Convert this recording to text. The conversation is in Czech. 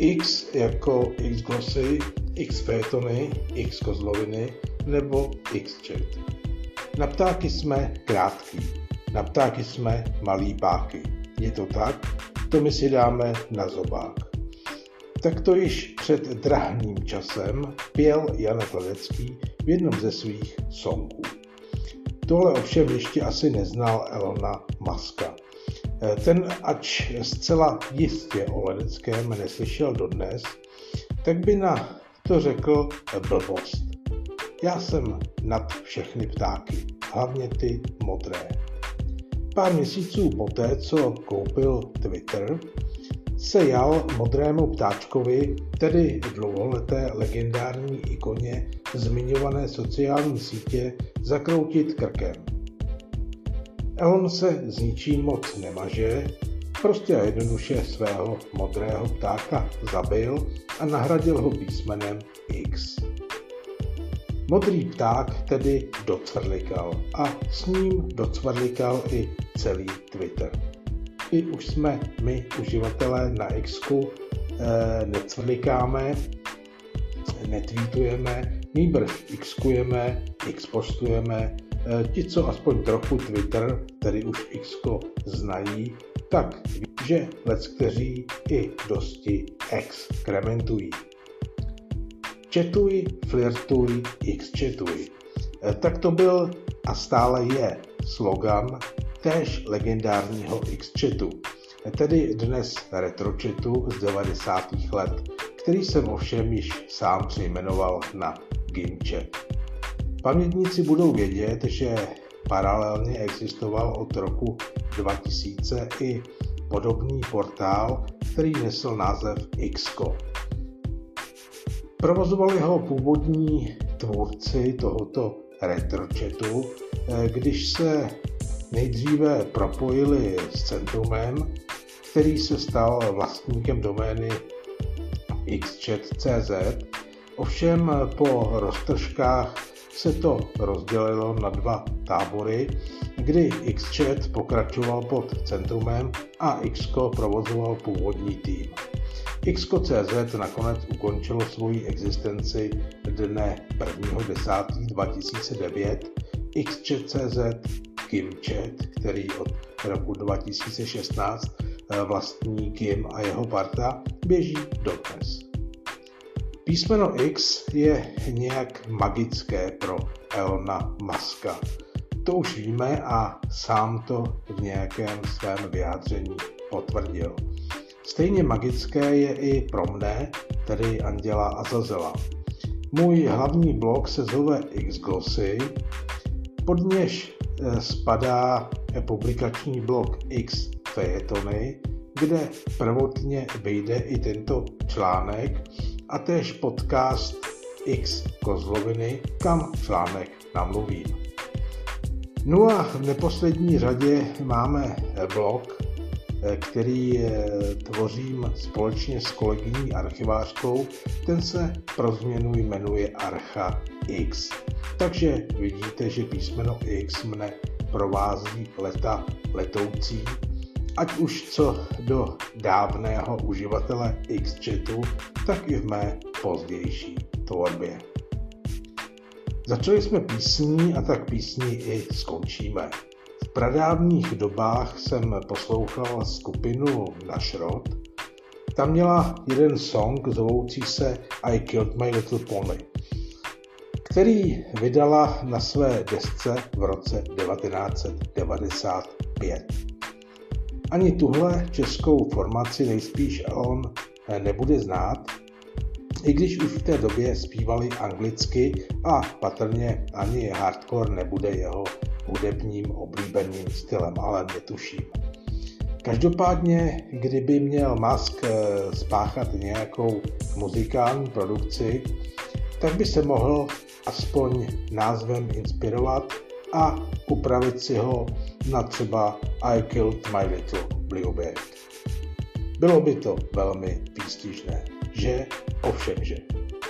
X jako X-glossy, X-fétony, X-kozloviny nebo X-chat. Na ptáky jsme krátký, na ptáky jsme malý páky. Je to tak? To my si dáme na zobák. Tak to již před drahným časem pěl Janek Ledecký v jednom ze svých songů. Tohle ovšem ještě asi neznal Elona Muska. Ten, ač zcela jistě o Ledeckém neslyšel dodnes, tak by na to řekl blbost. Já jsem nad všechny ptáky, hlavně ty modré. Pár měsíců poté, co koupil Twitter, se jal modrému ptáčkovi, tedy dlouholeté legendární ikoně zmiňované sociální sítě, zakroutit krkem. Elon se s ničím moc nemaže, prostě a jednoduše svého modrého ptáka zabil a nahradil ho písmenem X. Modrý pták tedy docvrlikal a s ním docvrlikal i celý Twitter. I už jsme my, uživatelé na Xku, necvrlikáme, netweetujeme, nýbrž Xkujeme, Xpostujeme. Ti, co aspoň trochu Twitter, tedy už Xko, znají, tak ví, že leckteří i dosti exkrementují. Chatuj, flirtuj, X-chatuj. Tak to byl a stále je slogan též legendárního X-chatu, tedy dnes retrochatu z 90. let, který jsem ovšem již sám přejmenoval na Gimchat. Pamětníci budou vědět, že paralelně existoval od roku 2000 i podobný portál, který nesl název Xko. Provozovali ho původní tvůrci tohoto retrochatu, když se nejdříve propojili s Centrumem, který se stal vlastníkem domény xchat.cz, ovšem po roztržkách se to rozdělilo na dva tábory, kdy Xchat pokračoval pod Centrumem a Xko provozoval původní tým. Xko.cz nakonec ukončilo svoji existenci dne 1.10.2009, Xchat.cz, Gimchat, který od roku 2016 vlastní Gim a jeho parta, běží dodnes. Písmeno X je nějak magické pro Elona Muska. To už víme a sám to v nějakém svém vyjádření potvrdil. Stejně magické je i pro mne, tedy Anděla Azazela. Můj hlavní blog se zove X-glossy, pod něž spadá publikační blog X-fétony, kde prvotně vyjde i tento článek, a též podcast X-kozloviny, kam článek namluvím. No a v neposlední řadě máme blog, který tvořím společně s kolegyní archivářkou. Ten se pro změnu jmenuje Archa X. Takže vidíte, že písmeno X mne provází leta letoucí, ať už co do dávného uživatele X-chatu, tak i v mé pozdější tvorbě. Začali jsme písní a tak písní i skončíme. V pradávných dobách jsem poslouchal skupinu Nashrod. Tam měla jeden song zovoucí se I Killed My Little Pony, který vydala na své desce v roce 1995. Ani tuhle českou formaci nejspíš on nebude znát, i když už v té době zpívali anglicky a patrně ani hardcore nebude jeho hudebním oblíbeným stylem, ale netuším. Každopádně, kdyby měl Musk spáchat nějakou muzikální produkci, tak by se mohl aspoň názvem inspirovat a upravit si ho na třeba I Killed My Little Bluebird. Bylo by to velmi výstižné, že? Ovšem, že.